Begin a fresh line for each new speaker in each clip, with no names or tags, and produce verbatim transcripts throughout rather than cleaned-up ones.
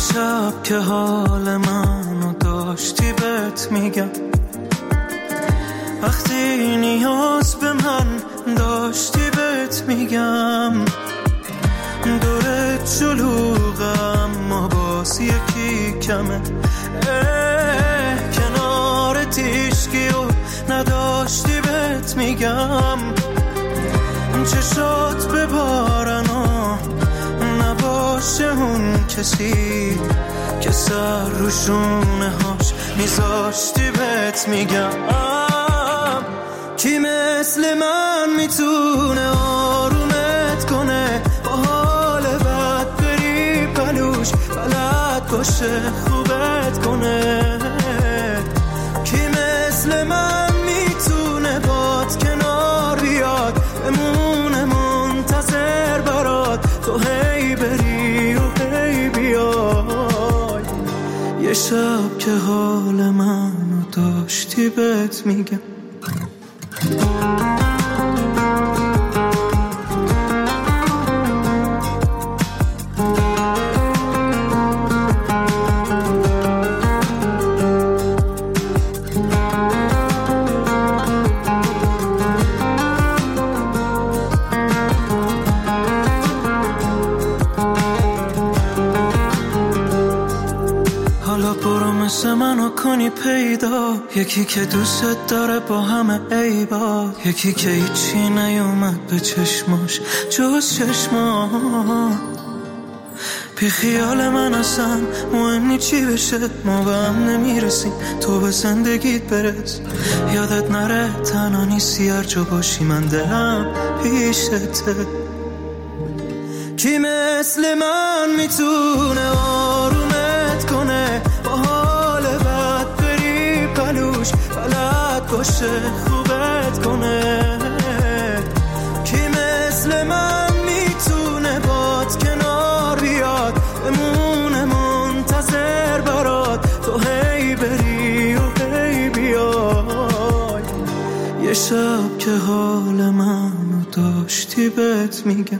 شب که حال منو داشتی بهت میگم، وقتی نیاز به من داشتی بهت میگم، دورت شلوغم اما باز یکی کمه، کنار تیشکی و نداشتی بهت میگم، چشات ببارن و نباشه اون کسی که سر رو شونه هاش میذاشتی بهت میگم، کی مثل من میتونه آرومت کنه، با حال بد بری پلوش بلد باشه خوبت کنه، کی مثل من میتونه باد کنار بیاد بمونه منتظر برات، تو هی بری و هی بیای، یه شب که حال منو داشتی بهت میگم. منو کنی پیدا، یکی که دوست داره با همه عیبا، یکی که هیچی نیومد به چشماش جز چشما، بی خیال من اصلا مهم نی چی بشه، ما به هم نمیرسیم تو به زندگیت برس، یادت نره تنها نیستی هر جا باشی من دلم پیشته، کی مثل من میتونه آرومت کنه، با حال بد بری پلوش بلد باشه خوبت کنه، کی مثل من میتونه باد کنار بیاد بمونه منتظر برات، تو هی بری و هی بیای، یه شب که حال منو داشتی بهت میگم.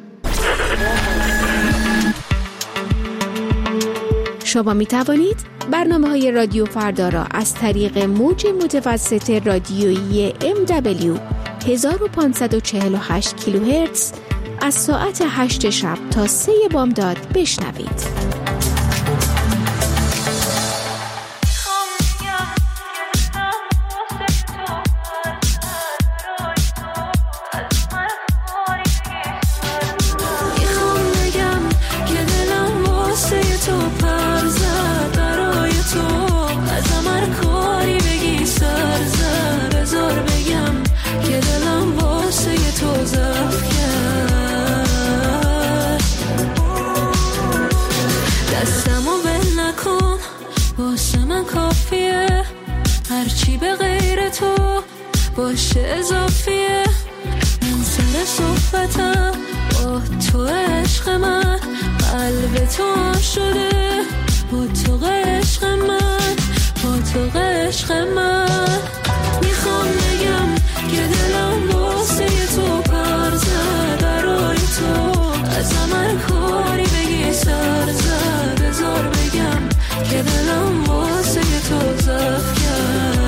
شما می توانید برنامه های رادیو فردا را از طریق موج متوسط رادیویی ام دبلیو هزار و پانصد و چهل و هشت کیلوهرتز از ساعت هشت شب تا سه بامداد بشنوید.
هرچی به غیر تو باشه اضافیه، من سر صحبتم با تو عشق من، قلب تو شده با تو عشق من، با تو عشق من، میخوام بگم که دلم واسه تو پر زد، برای تو از من کاری بگی سر زد، بذار بگم که دلم واسه تو زد کرد،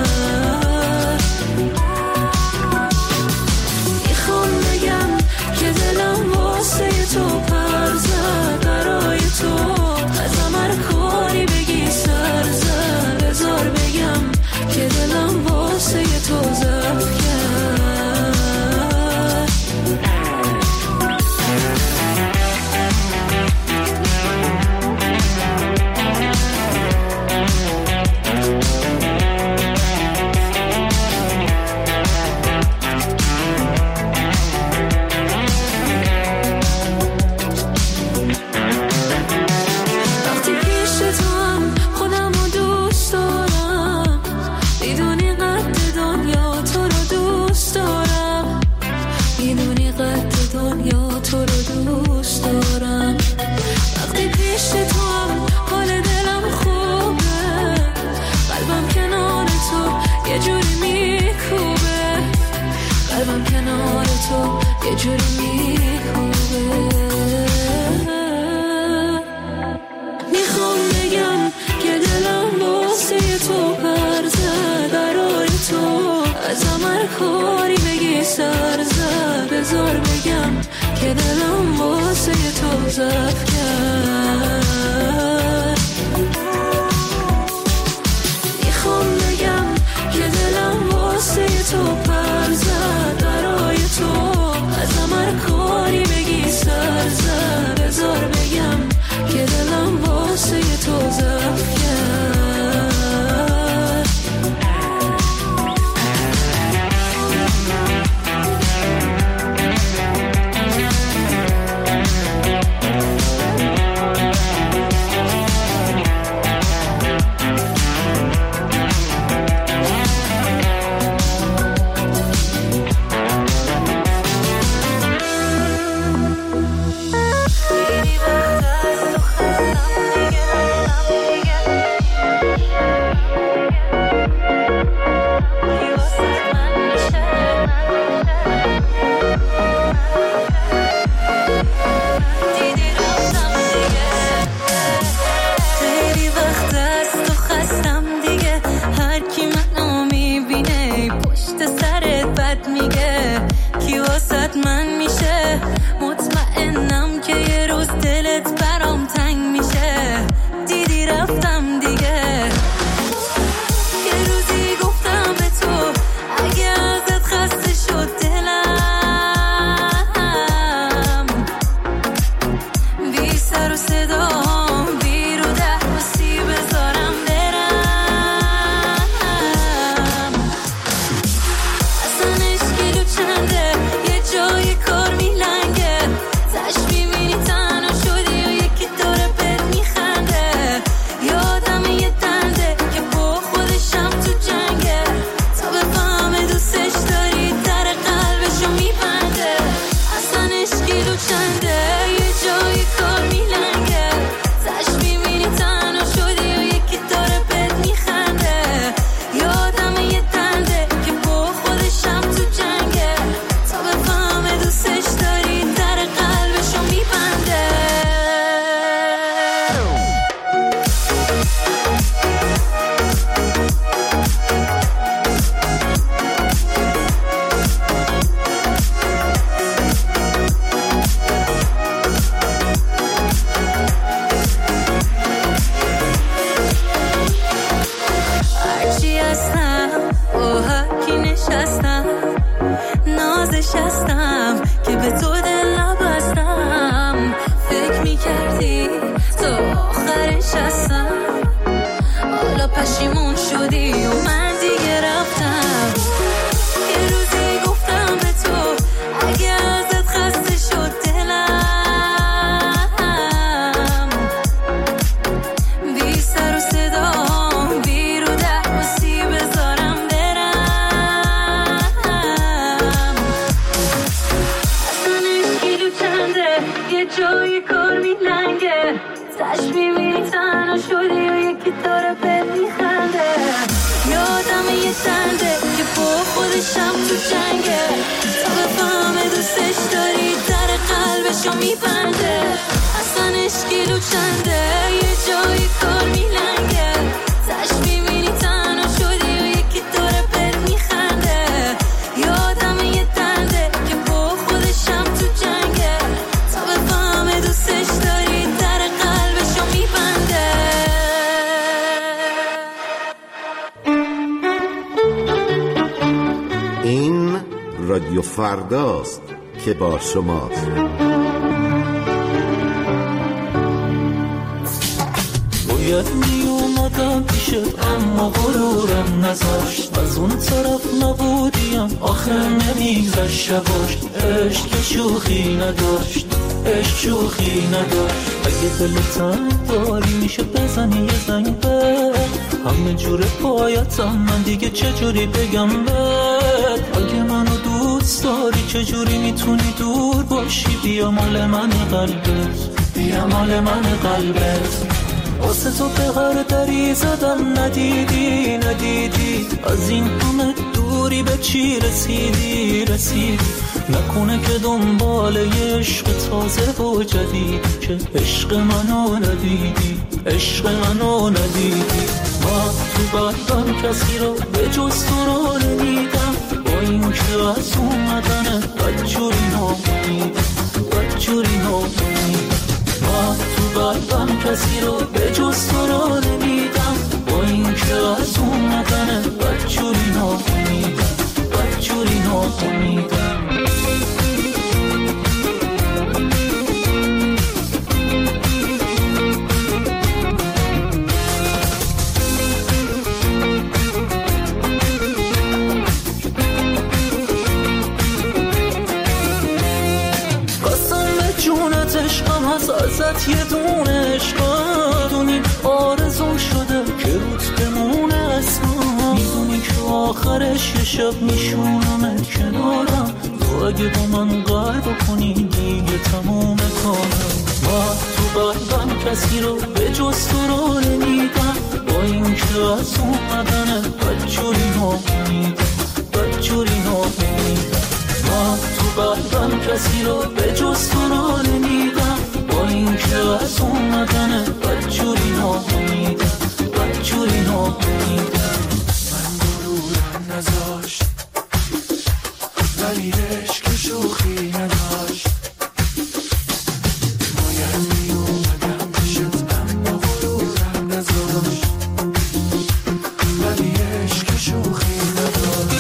میخوام بگم که دلم واسه تو پر زد، برای تو از من کاری بگی سر زد، بذار بگم که دلم واسه تو زد کرد. کاری بگی سر زد بذار بگم که دلم واسه تو ضعف کرد. میخوام بگم که دلم واسه تو پر زد برای تو ازم هر کاری بگی سر زد بذار بگم که دلم واسه تو ضعف کرد.
رادیو فرداست که با شماست.
باید می اومدم پیشت اما غرورم نذاشت، از اون طرف نبودیم آخر نمیگذشت شباش. عشق که شوخی نداشت، عشق شوخی نداشت. اگه دلت داری میشه بزنی یه زنگ به همه جور پایتم، من دیگه چجوری بگم بهت؟ اگه منو دوست داری چجوری میتونی دور باشی؟ بیا مال من قلبت، بیا مال من قلبت. واسه تو به هر دری زدم ندیدی ندیدی، از این همه دوری به چی رسیدی رسیدی؟ نکنه که دنبال یه عشق تازه و جدید که عشق منو ندیدی، عشق منو ندیدی. من تو بدم کسی رو به جز تو رو نمیدم، با این که از اومدن بدجوری نامونیدم بدجوری نامونیدم من تو قلبم کسی رو به جز تو رو نمیدم با این که از اومدن بدجوری نامونیدم بدجوری نامونیدم ازت یه دونه عشقا دونی آرزون شده که روت بمونه اصلا میدونی که آخرش یه شب میشونمت کنارم تو اگه با من قرار کنی دیگه تموم کارم من تو قلبم کسی رو به جز تو رو نمیدم با این که از اومدن بدجوری نامونیدم بدجوری نامونیدم من تو قلبم کسی رو به جز تو رو نمیدم با این که از اومدن بدجوری نامونیدم بدجوری نامونیدم من غرورم نذاشت ولی عشق شوخی نداشت باید می اومدم پیشت اما غرورم نذاشت ولی عشق شوخی نداشت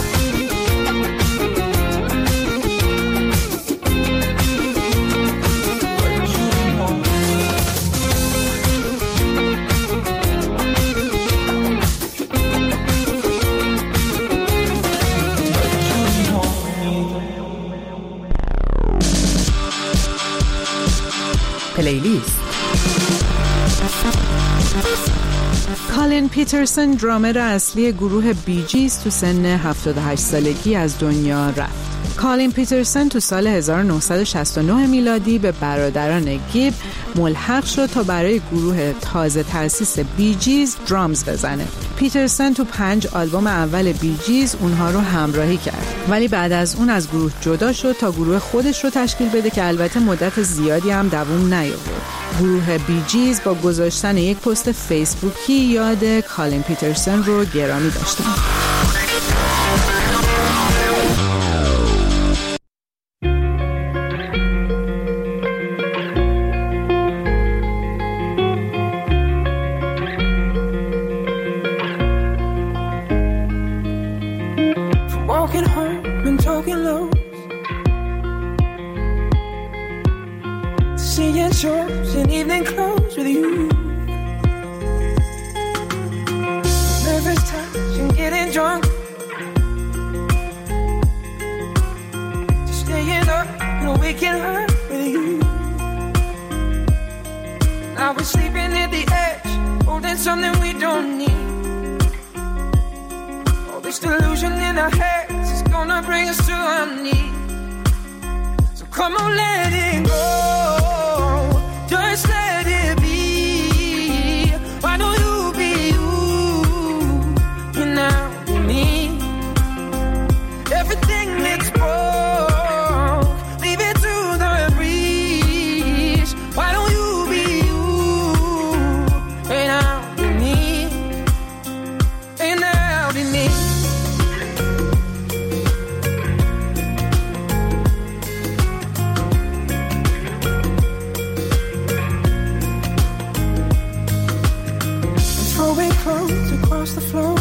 پلیلیست. کالین پیترسن درامر اصلی گروه بی جیز تو سن هفتاد و هشت سالگی از دنیا رفت. کالین پیترسن تو سال هزار و نهصد و شصت و نه میلادی به برادران گیب ملحق شد تا برای گروه تازه تأسیس بی جیز درامز بزنه. پیترسن تو پنج آلبوم اول بی جیز اونها رو همراهی کرد، ولی بعد از اون از گروه جدا شد تا گروه خودش رو تشکیل بده که البته مدت زیادی هم دوام نیاورد. گروه بی جیز با گذاشتن یک پست فیسبوکی یاد کالین پیترسن رو گرامی داشتن.
Seeing shows in evening clothes with you, nervous touch and getting drunk, just staying up and waking up with you. Now we're sleeping at the edge, holding something we don't need. All this delusion in our heads is gonna bring us to our knees. So come on, let it go. Just let it be. Why don't you be you? You're now with me. Everything that's broke, leave it to the breeze. Why don't you be you? Ain't out with me. Ain't out with me. Across the floor,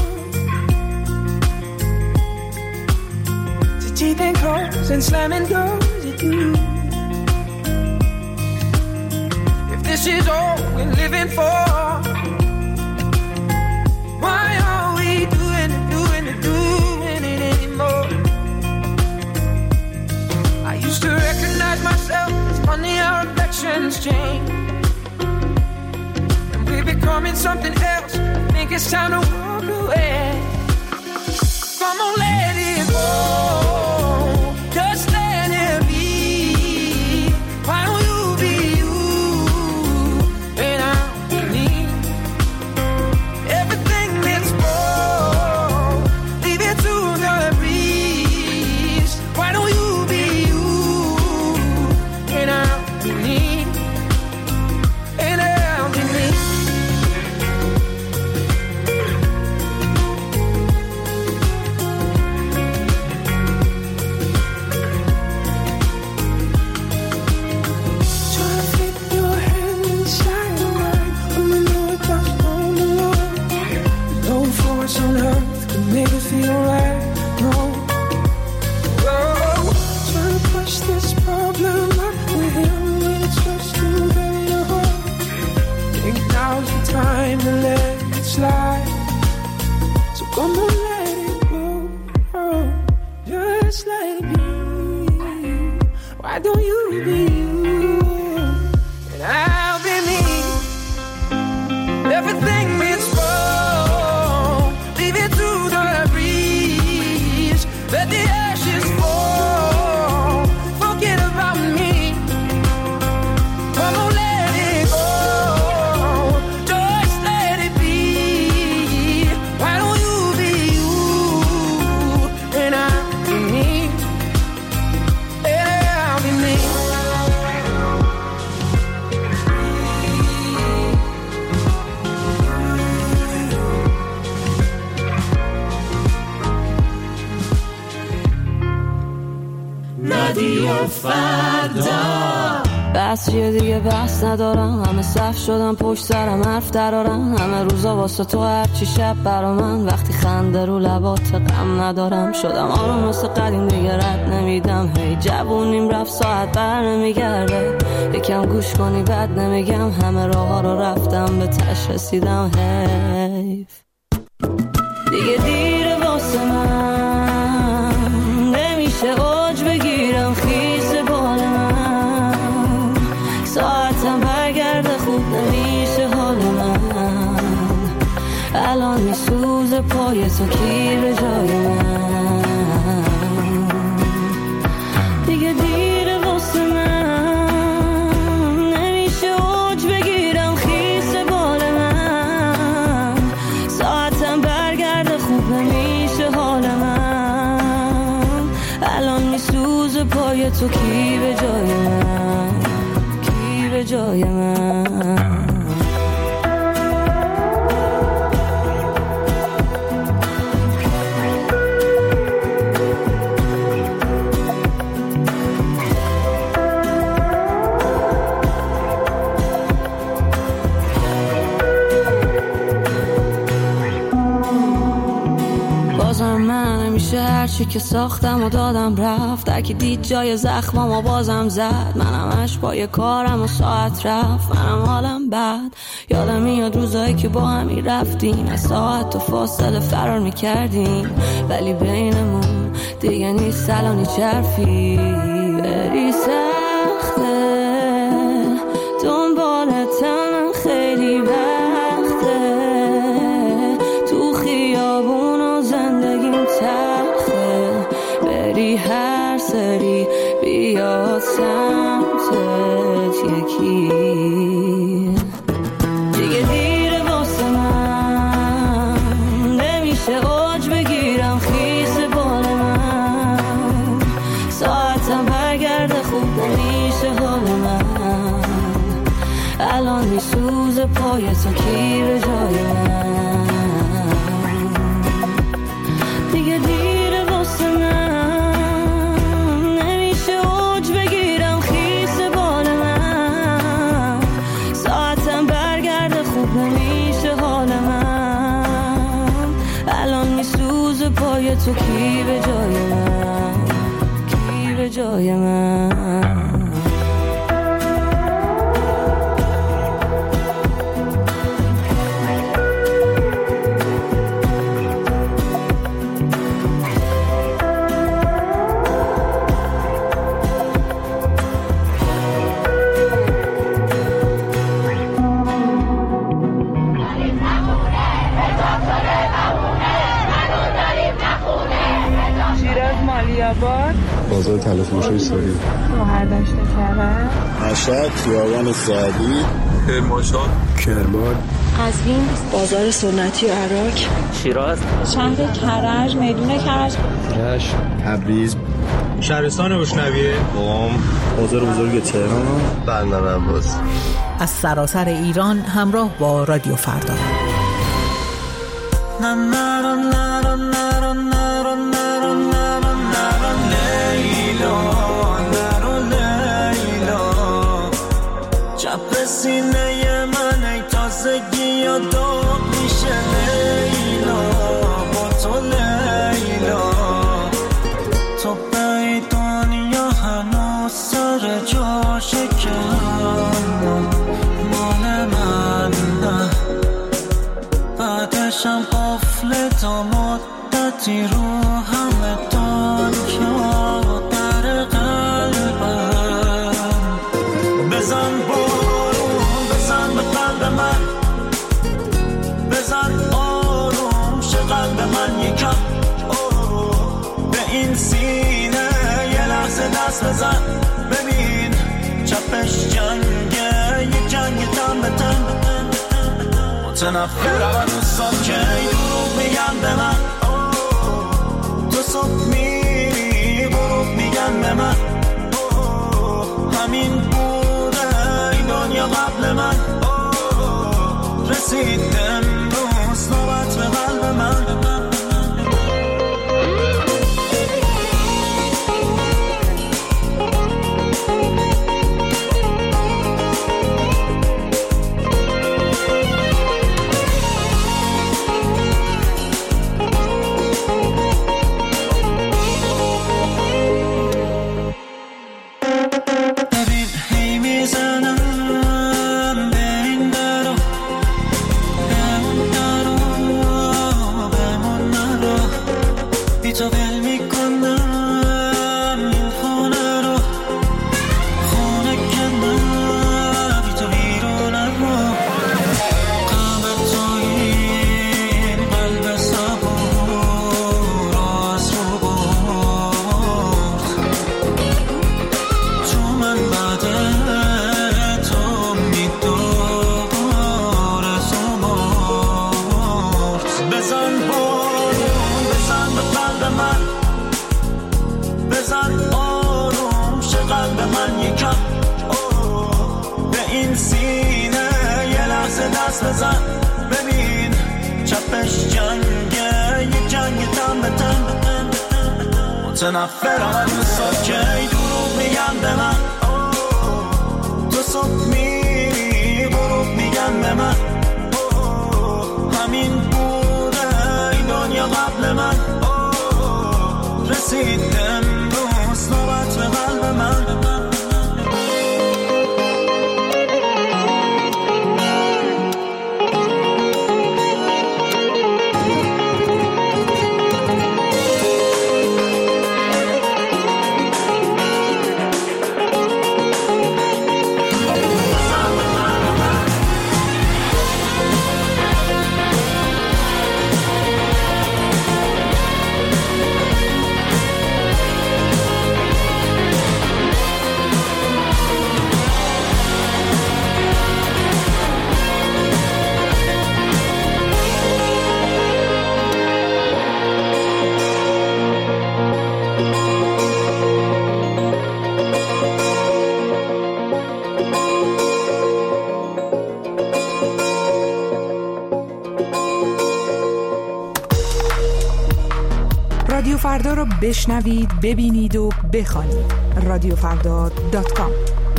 to teeth and claws and slamming doors at you. If this is all we're living for, why are we doing it, doing it, doing it anymore? I used to recognize myself. It's funny how affections change. Becoming something else, I think it's time to walk away. Come on, let it go. Just let it be. Why don't you be you? And I'll be me. Everything that's broke, leave it to the breeze. Why don't you be you? And I'll be me. And I'll be me. time to let it slide. So come on, let it go. Oh, just let it be. Why don't you be you? And I'll be me. Everything is wrong. Leave it to the breeze. Let the ashes fall. Forget about me. Come on, let it go. Just let it be. Why don't you be you? And I'll be me. Yeah, I'll be me. رادیو فردا.
بس یه دیگه بس ندارم، همه صف شدم پشت سرم حرف درارم، همه روزا واسه تو هرچی شب برا من، وقتی خنده رو لبات غم ندارم، شدم آروم واسه قدیم دیگه رد نمیدم، هی جوونیم رفت ساعت بر نمیگرده، یکم گوش کنی بد نمیگم، همه راه ها رو رفتم به تش رسیدم، حیف دیگه دیره واسه من، نمیشه اوج بگیرم خیس بال من، ساعتم برگرده خوب نمیشه حال من، الان میسوز پای تو کی به جای من، دیگه دیره واسه من، نمیشه اوج بگیرم خیس بال من، ساعتم برگرده خوب نمیشه حال من، الان میسوز پای تو کی به جای من، کی به جای من. هرچی که ساختم و دادم رفت، در که دید جای زخمم و بازم زد، منم اش پای کارم و ساعت رفت، منم حالم بد، یادم میاد روزایی که با همی رفتیم، از ساعت و فاصله فرار میکردیم، ولی بینمون دیگه نیست الان هیچ حرفی، بری سخته دنبالتم خیلی وقته، تو خیابون و زندگیم تلخه، بری هر سری بیاد سمتت یکی، دیگه دیره واسه من، نمیشه اوج بگیرم خیس بال من، ساعتم برگرده خوب نمیشه حال من، الان میسوز پای تو کی به جای من، دیگه دیره واسه من، نمیشه اوج بگیرم خیس بال من، ساعتم برگرده خوب نمیشه حال من، الان میسوز پای تو کی به جای من، کی به جای من.
بازار تلفروشی ساری،
روهر داشته کرد،
مشهد، خیابان سعدی، کرمانشاه، کرمان،
قزوین، بازار سنتی و عراق،
شیراز،
شهر کرج، میدون کرج،
رشت، تبریز،
شهرستان بشنویه،
قم، بازار بزرگ تهران، بندر عباس.
از سراسر ایران همراه با رادیو فردا.
سینه من ای تازگی یا داغ میشه لیلا، با تو لیلا، تو بیدانی یا هنوز سر جاشه که مال من نه، رفتی رو همه دنیا در قلبم. بزن بارون بزن به قلب من، بزن آروم شه قلب من یکم. به این سینه یه لحظه دست بزن، ببین چپش جنگه، یه جنگ تن به تن. متنفرم از دوستان که دروغ میگن به من، تو صبح میری غروب میگن به من. همین بوده این دنیا قبل من، رسید امروز نوبت به قلب من. متنفرم از دوستان که دروغ میگن به من، تو صبح میری غروب میگن به من. همین بوده این دنیا قبل من، رسید امروز نوبت به قلب من.
رادیو فردا رو بشنوید، ببینید و بخوانید. رادیو فردا دات کام.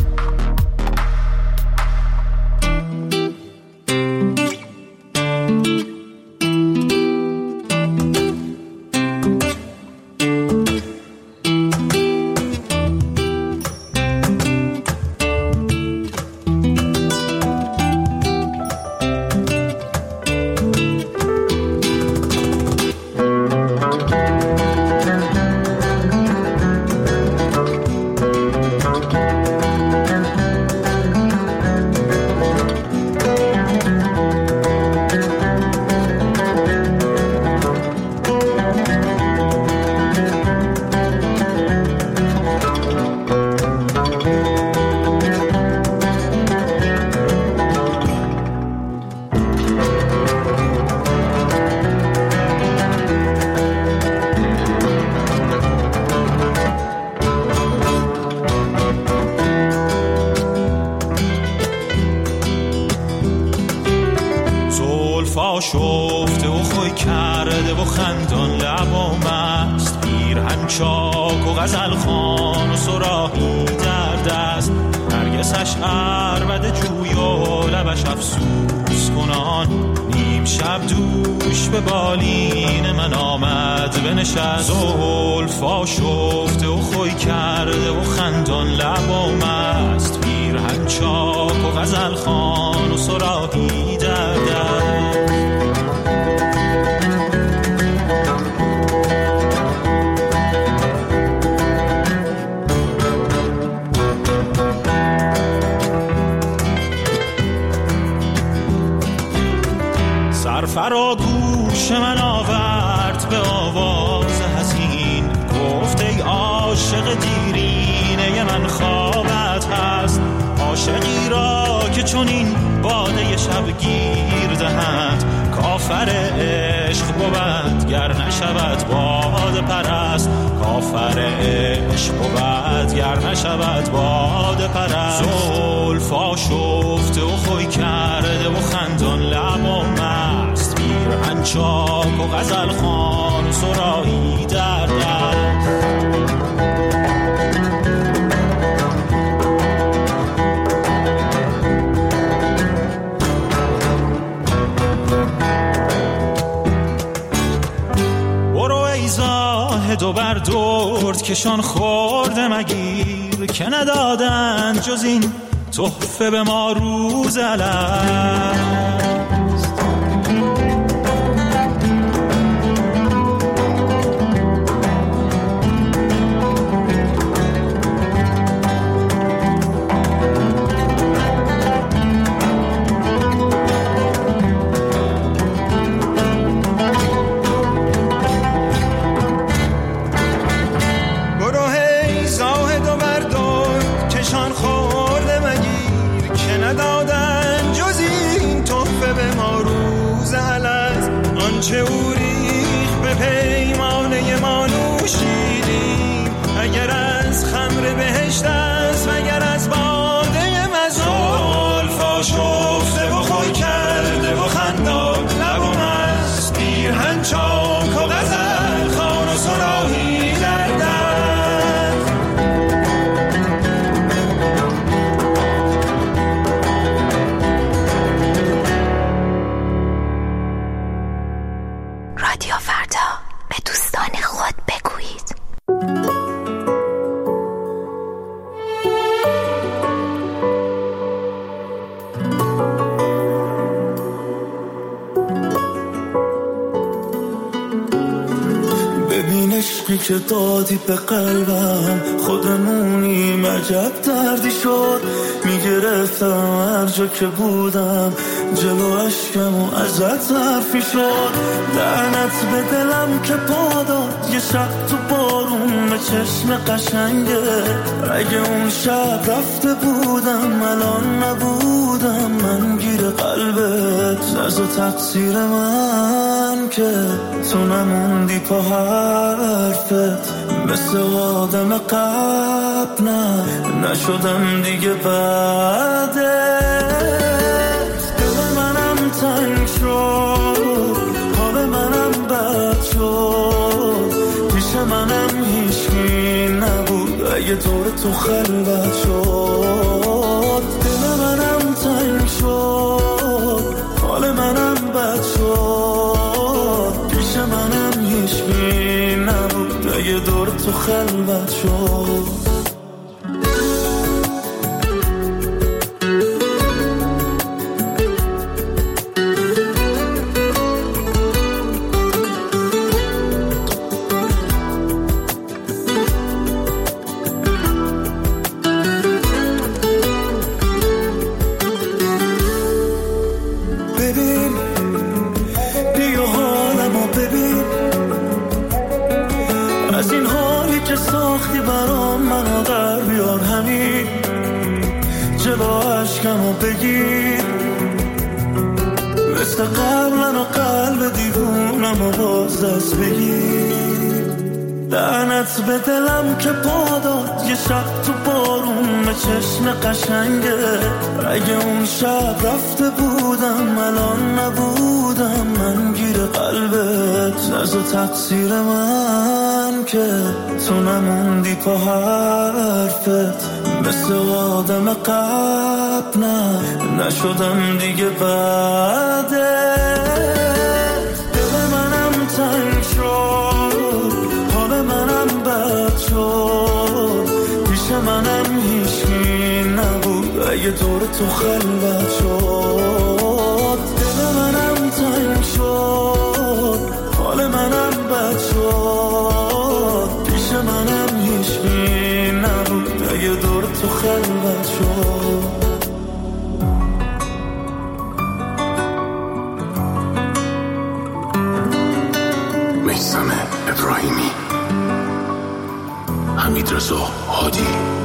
شفته و خوی کرده و خندان لبام است، پیرهن چاک و غزل خوان و صراحی در دست، نرگسش عربده جوی و لبش افسوس کنان، نیم شب دوش به بالین من آمد بنشست. زلفا شفته و خوی کرده و خندان لبام است، پیرهن چاک و غزل خوان و صراحی در دست. فراگوش من آورد به آواز حزین، گفت ای عاشق دیرینه من خوابت هست، عاشقی را که چون این باده شب گیر دهد، کافر عشق بود گر نشود باد پرست، کافر عشق بود گر نشود باد پرست. زلفا شفته و خوی کرده و خندان لب و مست، پیرهن چاک و غزل خوان و سرایی در دست. دو بر درد کشان خورده مگیر، که ندادن جز این تحفه به ما روز الست. چه او ریخ به پیمانه ما نوشیدیم، اگر از خمر بهشت است و اگر از باده مزون. زلفا شفته و خوی کرده و خندان لب و مست، پیرهن چاک و غزل خوان و سراهی در دست.
رادیو فردا، به دوستان خود بگویید.
ببین عشقی که دادی به قلبم، خودمونیم عجب دردی شد، میگرفتم هر جا که بودم جلو عشقم و ازت حرفی شد. لعنت به دلم که پاداد یه شب تو بارون به چشم قشنگه، اگه اون شب رفته بودم الان نبودم من گیر قلبت. نزا تقصیر من که تو نموندی پا حرفت، مثل آدم قبل نه نشدم دیگه بعدت. دل منم تنگ شد، حال منم بد شد، پیش منم هیچکی نبود اگه دور تو خلوت شد. دل منم تنگ شد، حال منم بد شد، پیش منم هیچکی نبود اگه دور تو خلوت شد. عشقمو بگیر مثل قبلن و قلب دیوونم و باز دست بگیر. لعنت به دلم که پاداد یه شب تو بارون به چشم قشنگه، اگه اون شب رفته بودم الان نبودم من گیر قلبت. نزا تقصیر من که تو نموندی پا حرفت، مثل آدم قبل نه نشدم دیگه بعدت. دل منم تنگ شد، حال منم بد شد، پیش منم هیچکی نبود اگه دور تو خلوت شد. دل منم تنگ شد، حال منم بد شد، پیش منم هیچکی نبود اگه دور تو خلوت شد.
رضا هادی.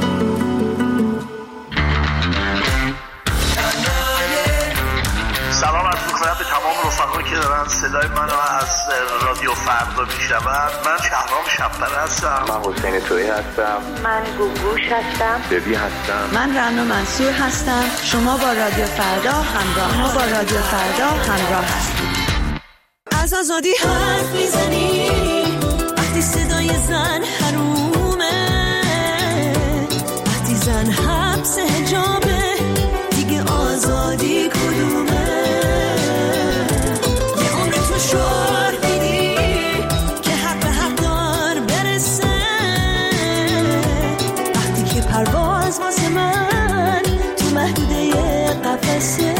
سلام عرض می‌کنم به تمام رفقایی که دارن صدای منو از رادیو فردا میشنون. من شهرام شب‌پره هستم.
من حسین تویی هستم.
من گوگوش هستم.
ببی هستم.
من رنا منصور هستم. شما با رادیو فردا همراه ما با رادیو فردا همراه هستید.
از آزادی حرف میزنی وقتی صدای زن حرومه، وقتی زن حبس حجابه دیگه آزادی کدومه؟ یه عمر تو شعار دیدی که حق به حق دار برسه، وقتی که پرواز واسه من تو محدوده قفسه.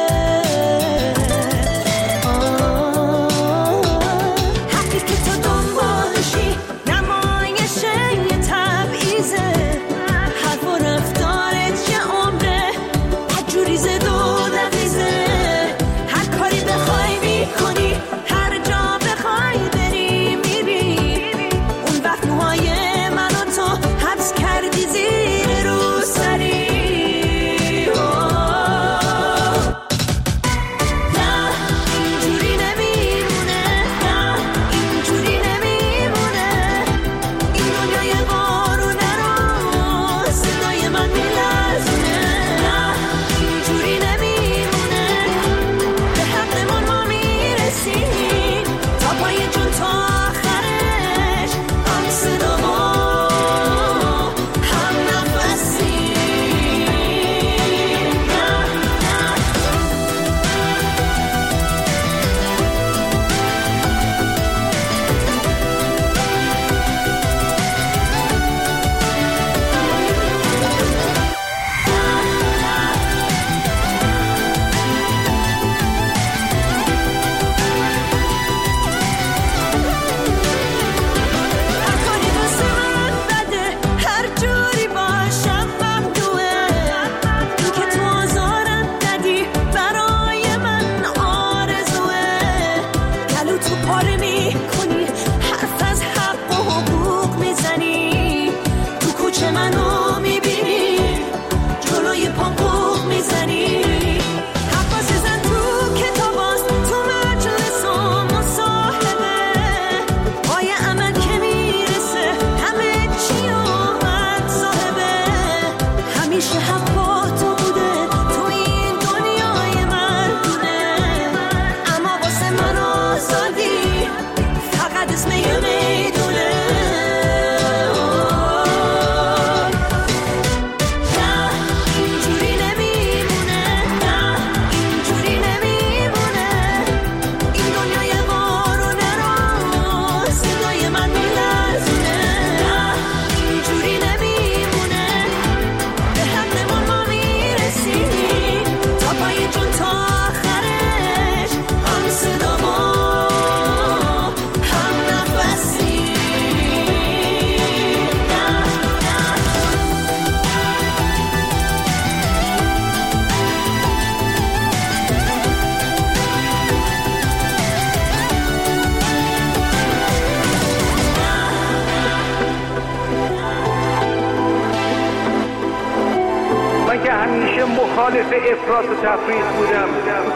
مخالف افراط و تفریط بودم.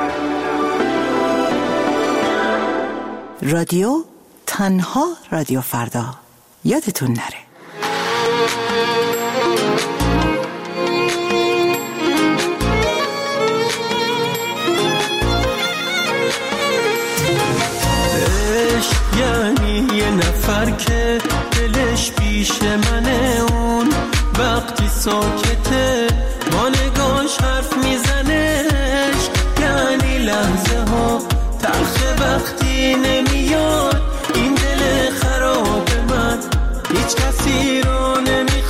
رادیو تنها رادیو فردا، یادتون نره.
عشق یعنی یه نفر که دلش پیش منه، اون وقتی ساکته با نگاش حرف میزنش، یعنی لحظه ها تلخه وقتی نمیاد این دل خراب من هیچ کسی رو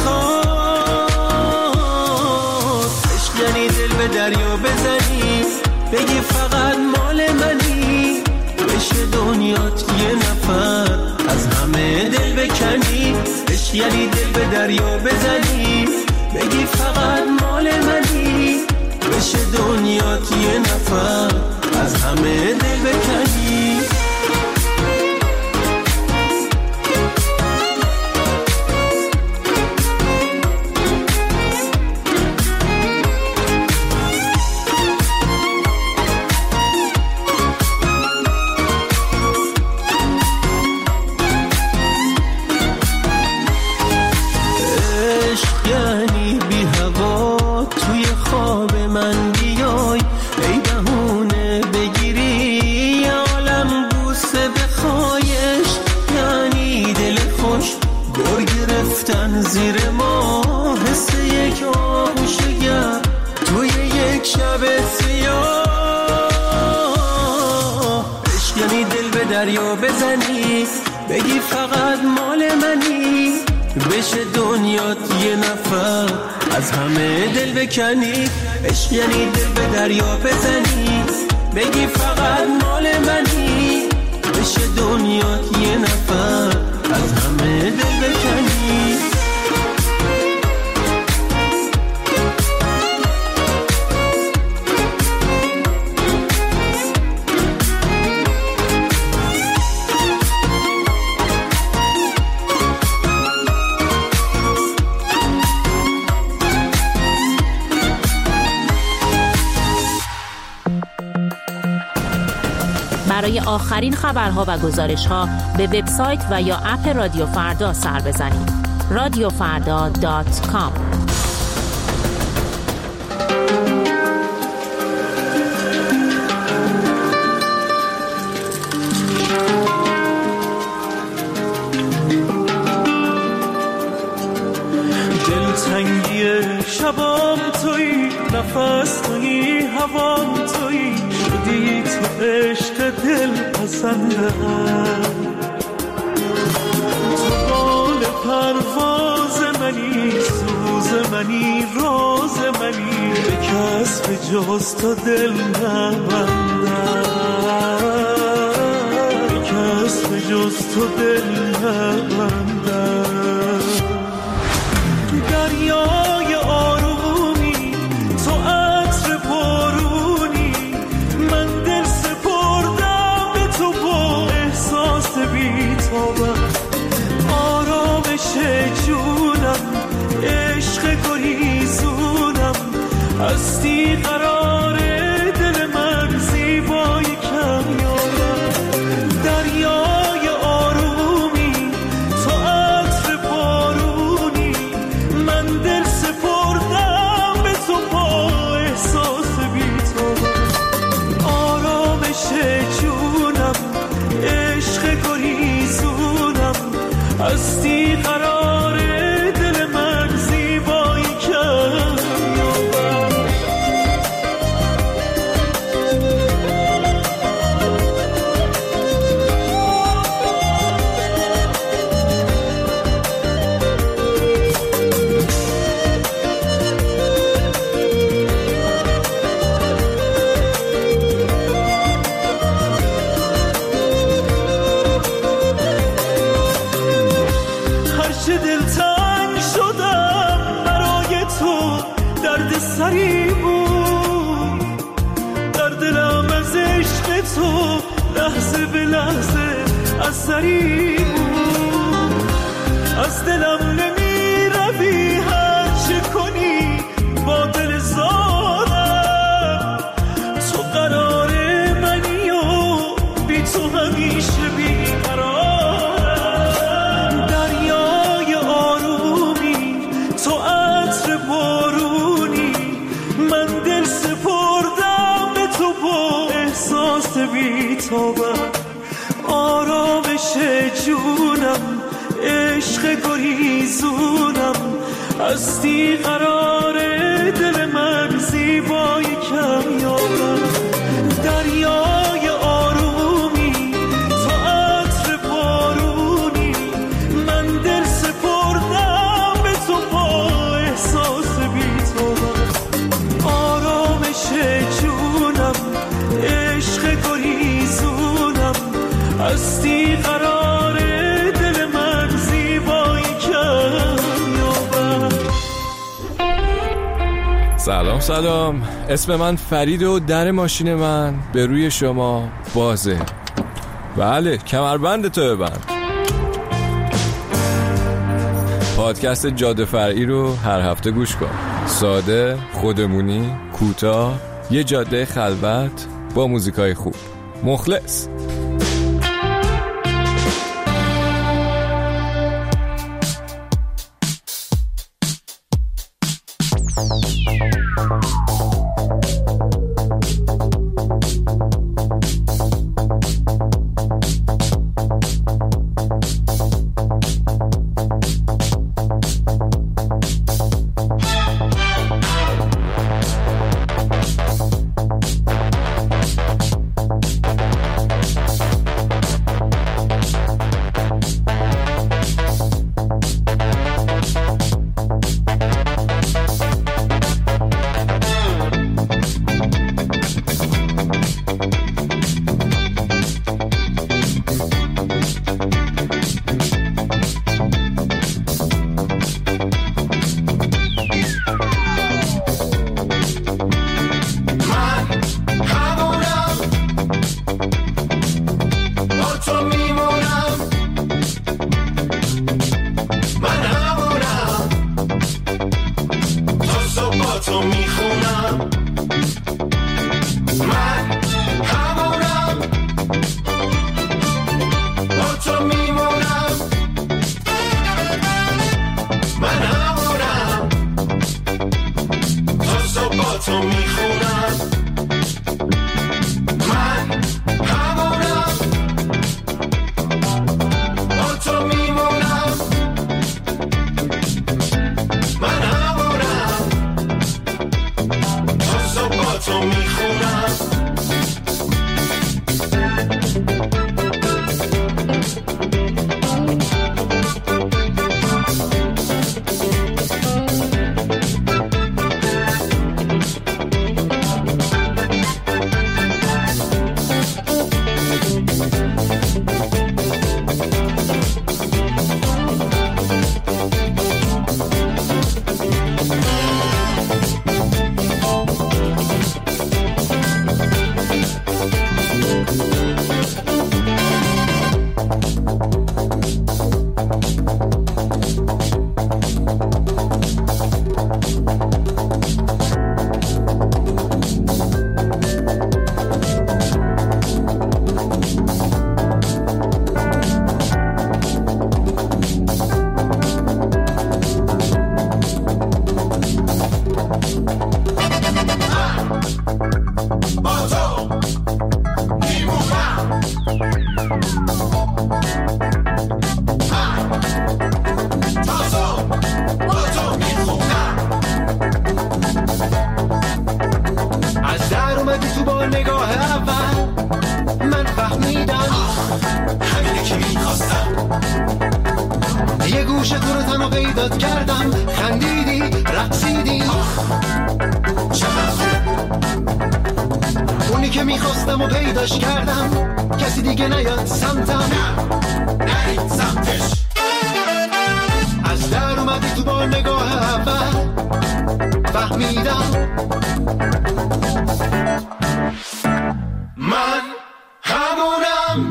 نمیخواد. عشق یعنی دل به دریا بزنی بگی فقط مال منی، بشه دنیات یه نفر از همه دل بکنی. عشق یعنی دل به دریا بزنی بگی فقط مال منی، بشه دنیات یه نفر از همه دل بکنی. دریا بزنی، بگی فقط مال منی، بشه دنیات یه نفر از همه دل بکنی. عشق یعنی دل به دریا بزنی، بگی فقط مال منی، بشه دنیات یه نفر از همه دل بکنی.
برای آخرین خبرها و گزارش‌ها به وبسایت و یا اپ رادیو فردا سر بزنید. رادیو فردا دات کام.
دلتنگی شبام تویی، نفس تویی، هوام تویی، شدی تو عشق دل پسندم. تو بال پرواز منی، سوز منی، راز منی، به کس به جز تو دل نبندم، به کس به جز تو دل نبندم. دریای آرومی، تو عطر بارونی، من دل سپردم به تو با احساس بی‌تابم. آرامش جونم، عشق گریزونم، هستی قرار دل من، زیبای کمیابم. دریای آرومی، تو عطر بارونی، من دل سپردم به تو با احساس بی‌تابم. آرامش جونم، عشق گریزونم، هستی قرار دل من، زیبایی کمیابم. هرچه دلتنگ شدم برای تو، درد سری بود در دلم، از عشق تو لحظه به لحظه اثری بود. از دلم نمی روی، هر چه کنی با دل زارم. تو قرار منی و بی تو همیشه بیقرارم. دریای آرومی، تو عطر بارونی، من دل سپردم به تو با احساس بی‌تابم. آرامش جونم، عشق گریزونم، هستی قرار دل من، زیبای کمیابم. دریای آرومی، تو عطر بارونی، من دل سپردم به تو با احساس بی‌تابم. آرامش جونم، عشق گریزونم، هستی قرار دل من، زیبایی کمیابم.
سلام سلام، اسم من فرید و در ماشین من به روی شما بازه. بله، کمربند تو ببند. پادکست جاده فرعی رو هر هفته گوش کن. ساده، خودمونی، کوتاه، یه جاده خلوت با موزیکای خوب. مخلص.
با تو میمونم تا تو با تو میخونم
از در اومدی تو با نگاه اول من فهمیدم
همینه که میخواستم
یه گوشه تو رو تنها پیدات کردم خندیدی رقصیدی
چقدر خوب
اونی که میخواستم و پیداش کردم کسی دیگه نیاد سمتم
نه نرید سمتش
از در اومدی تو با نگاه اول فهمیدم
من همونم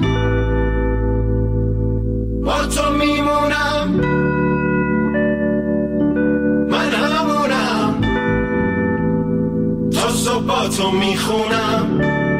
با تو میمونم من همونم تا صبح با تو میخونم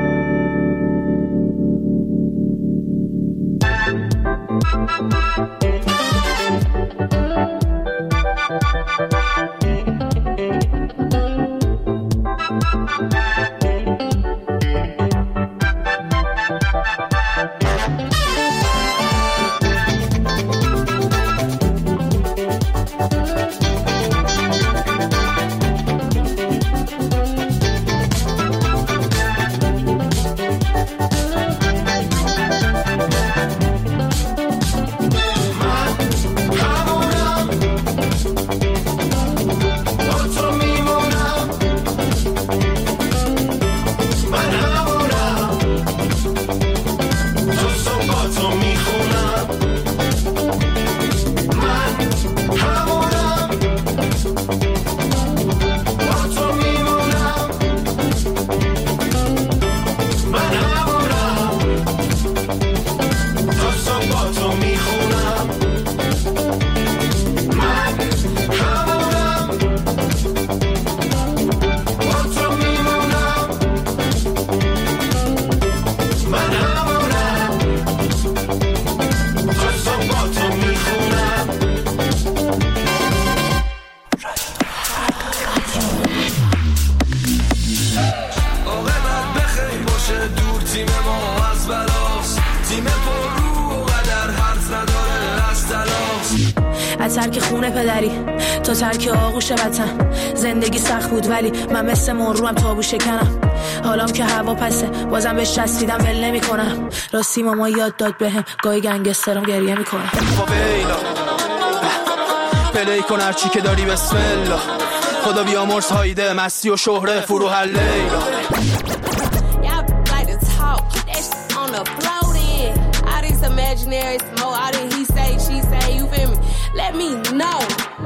ترک خونه پدری تا ترک آغوش وطن زندگی سخت بود ولی من مثل مروم تابو شکنم حالام که هوا پسه بازم بهش چسبیدم ول نمی‌کنم راستی ماما یاد داد بهم گاهی گنگسترام گریه میکنه
فویلا پلی کن هرچی که داری بسم الله خدا بیامرز هایده مستی و شهره فروح لیلا imaginary smoke, all that he say, she say, you feel me? Let me know.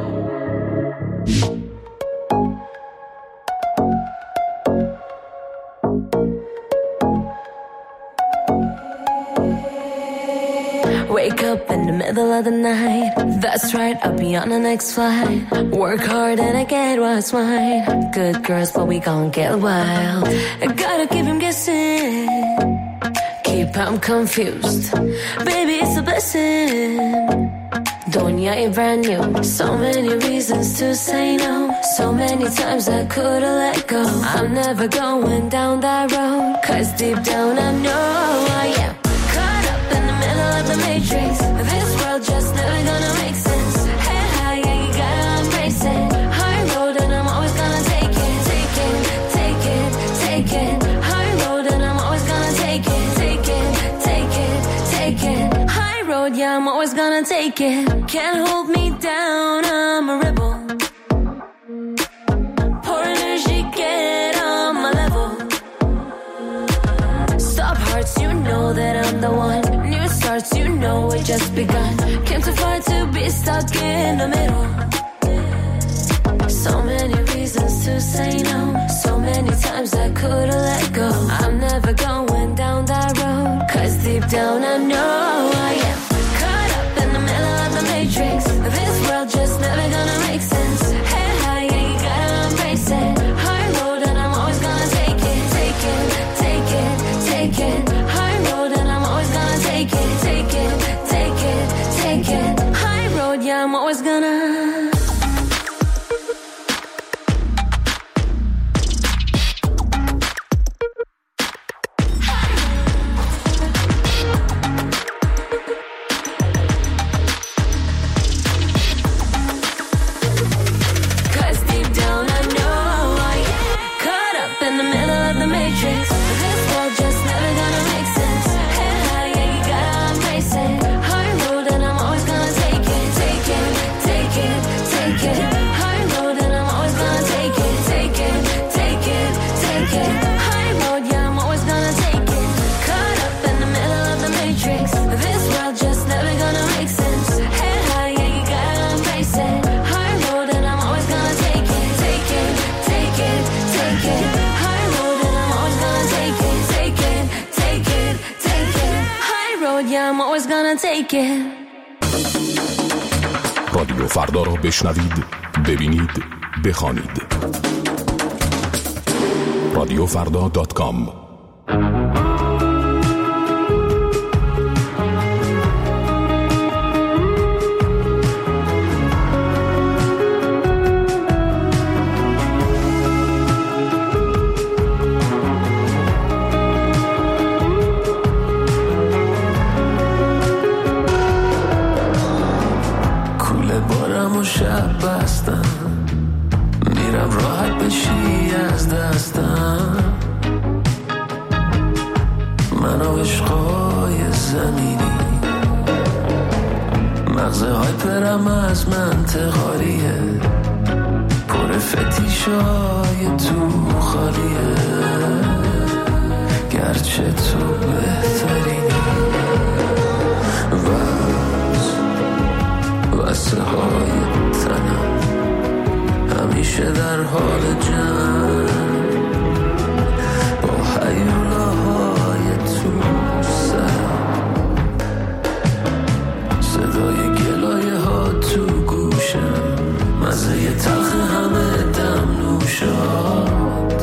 Wake up in the middle of the night. That's right, I'll be on the next flight. Work hard and I get what's mine. Good girls, but we gon' get wild. I gotta keep him guessing. Keep him confused. Baby, it's a blessing. Donya ain't brand new. So many reasons to say no. So many times I could've let go. I'm never going down that road. Cause deep down I know I am caught up in the middle of the matrix. This world just never gonna make sense. Hey, high, yeah, you gotta embrace it. High road and I'm always gonna take it. Take it, take it, take it. High road and I'm always gonna take it. Take it, take it, take it. High road, yeah, I'm always gonna take it. Can't hold me down, I'm a rebel. Pour energy, get on my level. Stop hearts, you know that I'm the one. New starts, you know it just begun. Came too far to be stuck in the middle. So many reasons to say no. So many times I could've let go. I'm never going down that road. Cause deep down I know I am caught up in the middle of the matrix. This world just never gonna make sense. Hey, high, yeah, you gotta embrace it. High road and I'm always gonna take it. Take it, take it, take it. High road and I'm always gonna take it. Take it, take it, take it. High road, yeah, I'm always gonna. yeah, I'm always gonna take it.
رادیو فردا را بشنوید، ببینید، بخوانید. رادیو فردا دات کام.
شب بستم میرم راحت بشی از دستم من و عشقای زمینی مغزه های پرم از منطقاریه پر فتیشای تو خالیه گرچه تو بهترینی واسه های تنم همیشه در حال جنگ با هیولاهای تو سرم صدای گلایه ها تو گوشم مزه تلخ همه دم نوشات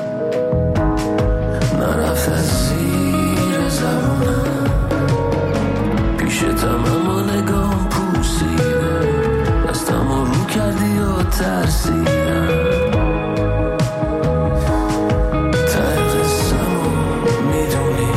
نرفت از زیر زبونم پیشتم اما نگام دستم رو کردی و ترسیدم ته قصم رو میدونی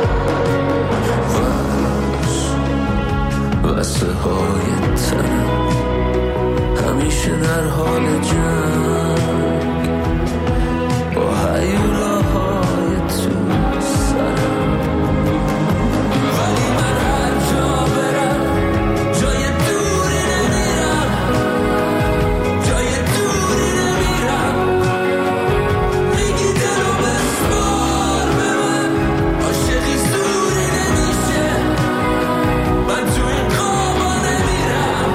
واسه های تنم همیشه در حال جنگ با هیولاهای تو سرم ولی من هر جا برم جای دوری نمیرم جای دوری نمیرم میگی دلو بسپار به من عاشقی زوری نمیشه من تو این قابا نمیرم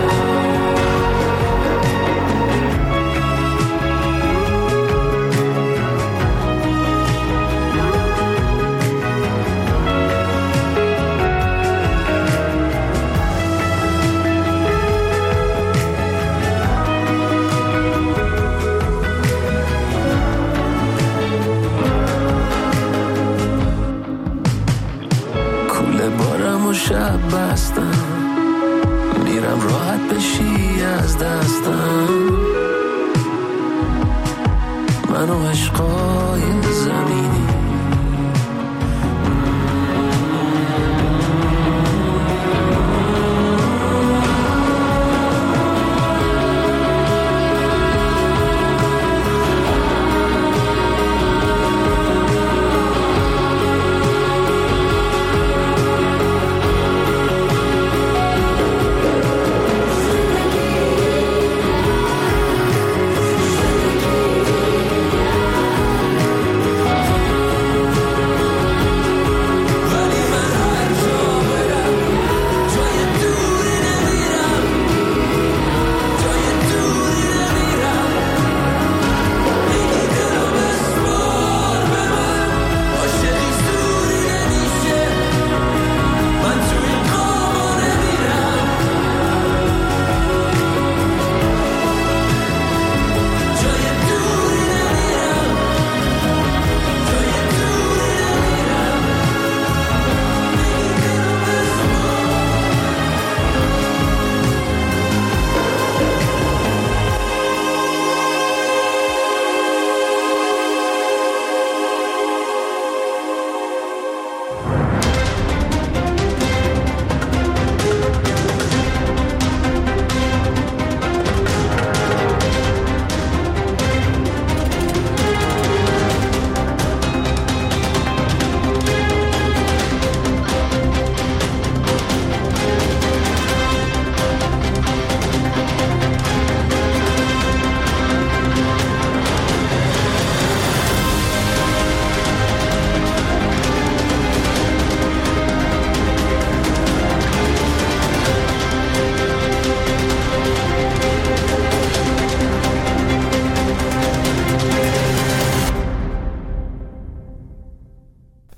کوله بارم و شب بستم میرم راحت بشی از دستم من و عشقای زمینی